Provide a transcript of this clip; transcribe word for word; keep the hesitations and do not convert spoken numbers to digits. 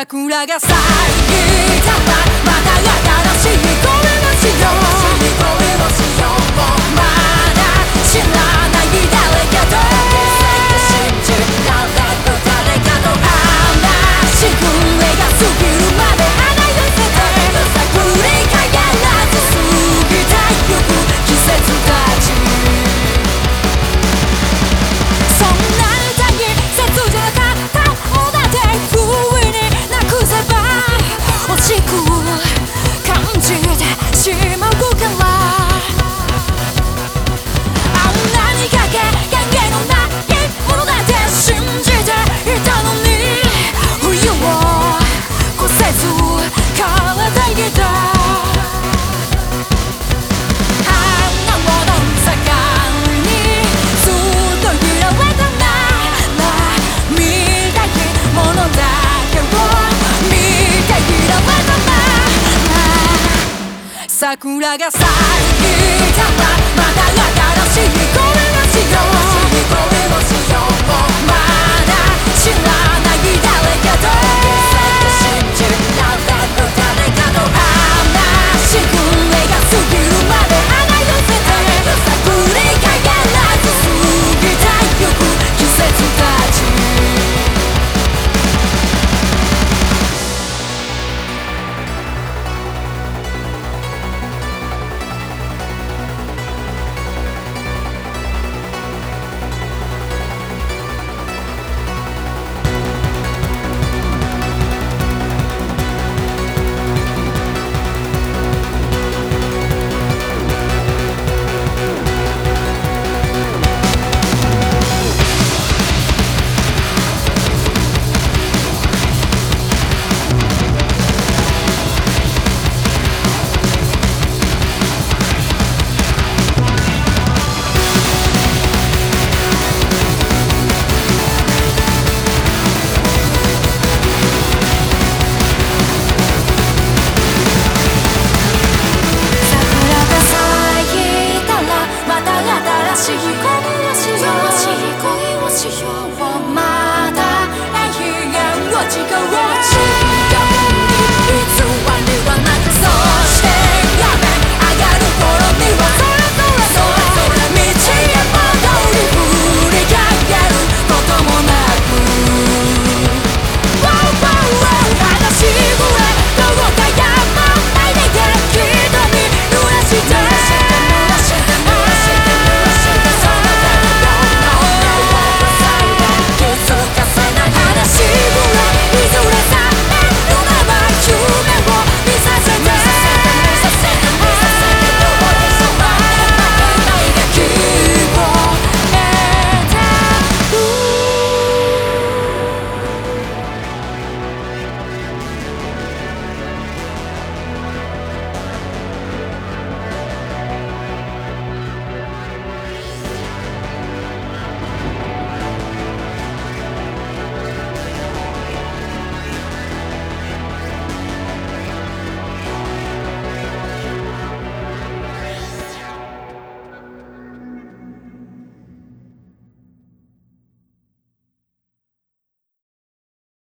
桜が咲いたらまた新しい恋をしよう。まだ知らない誰かと信じられる誰かの話くれが過ぎるまで花寄せて振り返らず過ぎてゆく季節たち。そんな大切じゃなかったのだって不意になくせば惜しく感じてしまうからあんなにかけ影のないものだって信じていたのに冬を越せず体痛いたあんなもの盛りにずっと揺られたなら見たいものだけを見ていられたなら桜が咲い